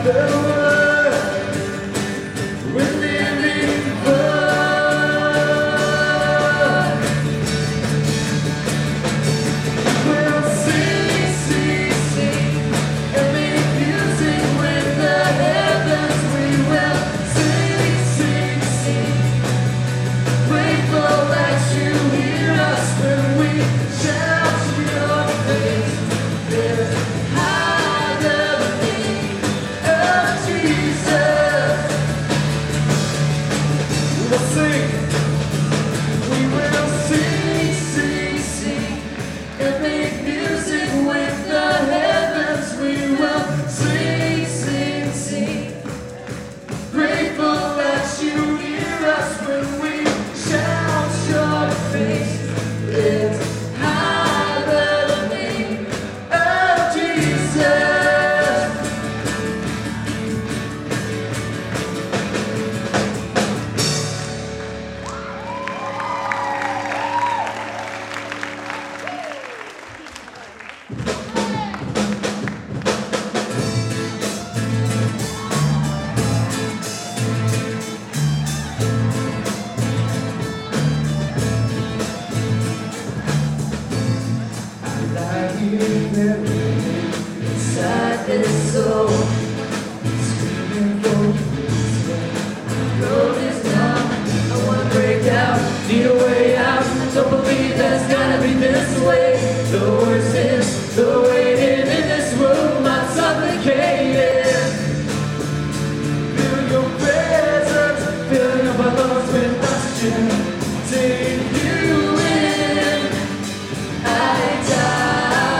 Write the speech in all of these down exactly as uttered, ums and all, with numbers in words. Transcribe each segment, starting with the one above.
Inside this soul, screaming for you. Road is numb, I wanna break out, need a way out. Don't believe that's gotta be this way. The worst is the waiting in this room. I'm suffocating. Feel your presence, filling up my lungs with oxygen. Take you in, I die.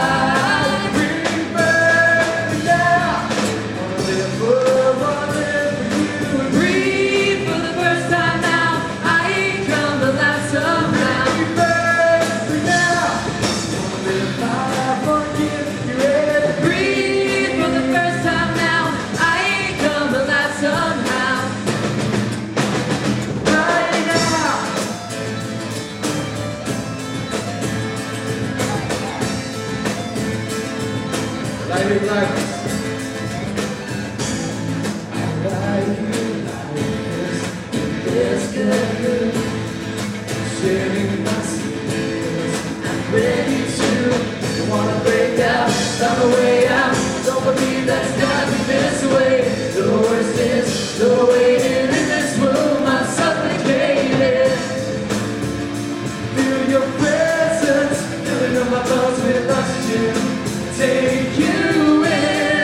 Lighting lights. I like you like this. This good. Sharing my secrets. I'm ready to. You wanna break out, found a way out. Don't believe that's gotta be this way. The worst is the waiting in this room. I'm suffocated. Feel your presence, filling up my lungs with oxygen. Take you in.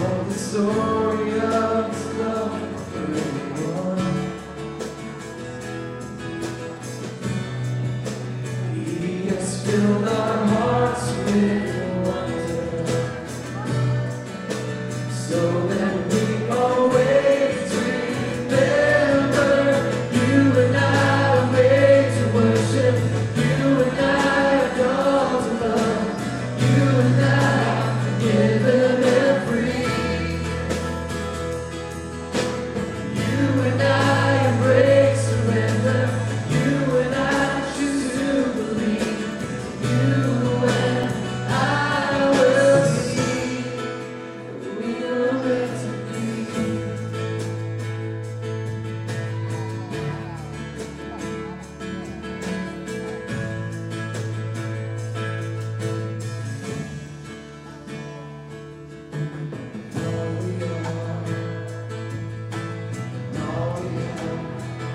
told the story of his love for everyone. He has filled our hearts with wonder, so that we always remember you and I are made to worship. You and I are called to love. You and I are given and free. You and I embrace surrender. You and I choose to believe. You and I will see that we are meant to be. All we are, all we have,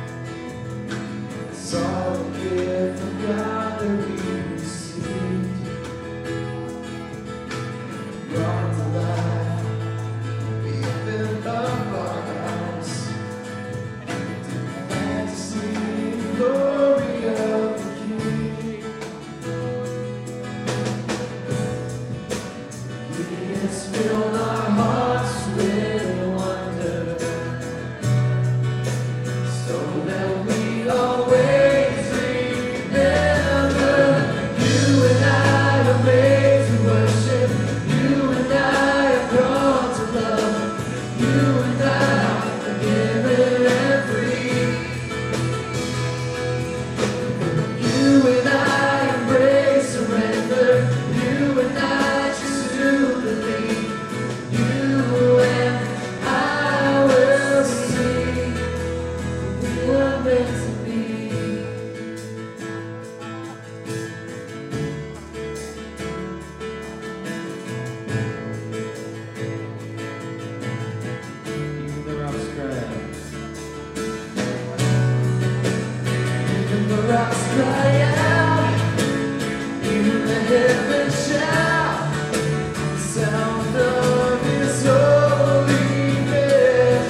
it's all a gift from God that we received. Brought to life, we filled up our house and to see the glory of the King. He has filled our hearts with wonder, so that we always remember you and I are made to worship. You and I are called to love. You and I are given and free. You and I embrace surrender. You and I choose to believe. You and I will see we are meant to be. Even the rocks cry out. Even the rocks cry out. Even the heavens shout. The sound of His holiness.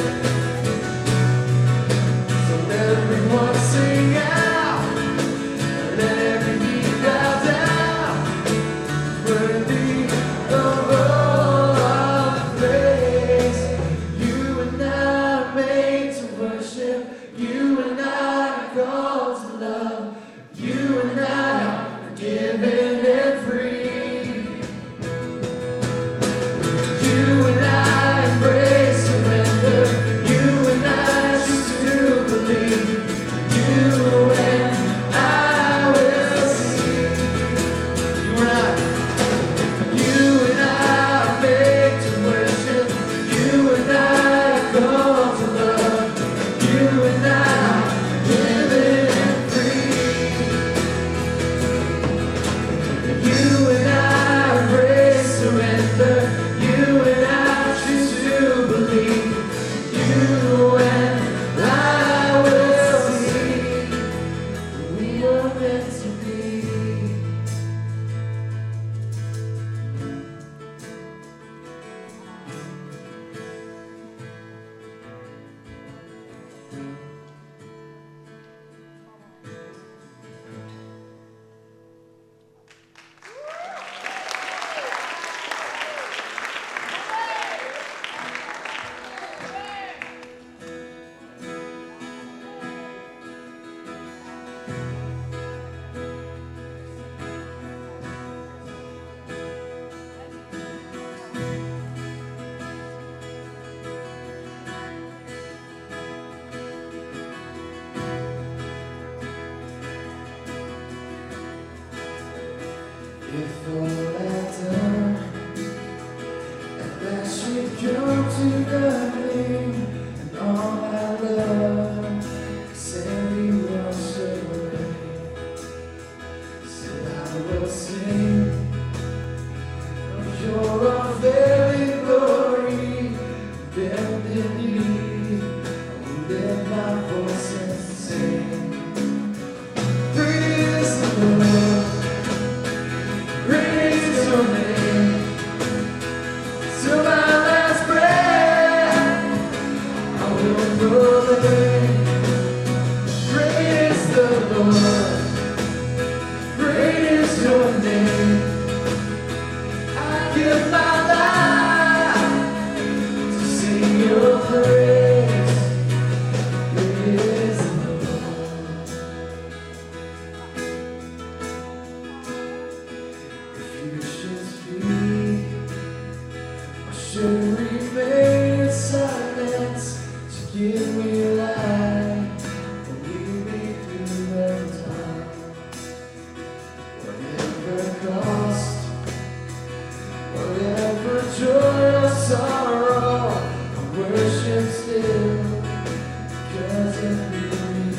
So let everyone sing out. Let every knee bow down. Worthy of all our praise. You and I are made to worship. You and I are called to love. You and I are given and free. You and I embrace surrender. You and I choose to believe. You and I will see. You and I, you and I are made to worship. You and I are called to love. You and I are given and free. You and I embrace surrender. You and I choose to believe. You and I will see we are meant to be. If all I've done and that should come to nothing, and all I love simply wash away, so I will sing of your unfailing glory. Bend in me, I will lift my voice and sing. Great is the Lord. Great is your name. Till my last breath. should remain in silence to give me life and lead me through the time. Whatever cost, whatever joy or sorrow, I worship still because of you.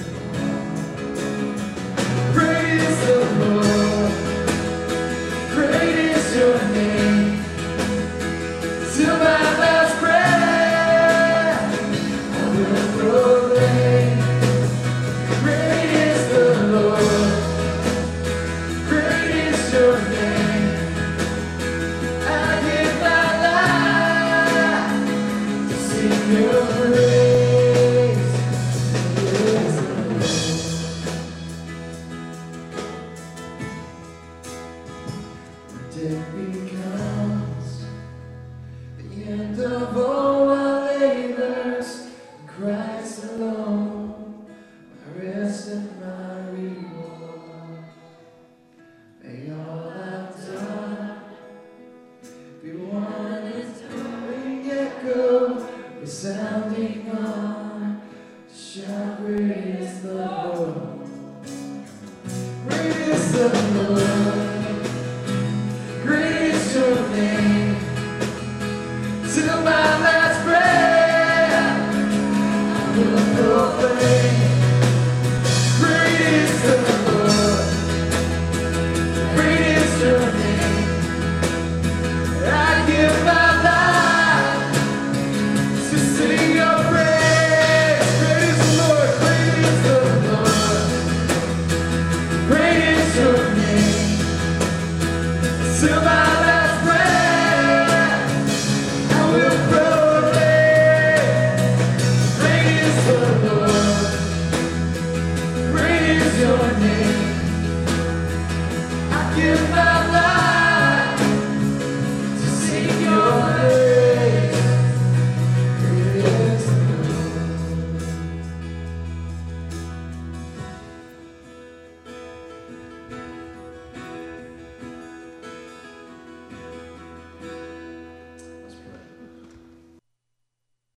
Praise the Lord, great is your name. Till my last breath, I will proclaim. Great is the Lord, great is your name. I give my life to sing your praise. Praise the Lord. When death becomes the end of all my labors, in Christ alone, my rest and my reward. May all I've done be one enduring echo, resounding on to shout, great is the Lord, great is the Lord, great is your name. Till my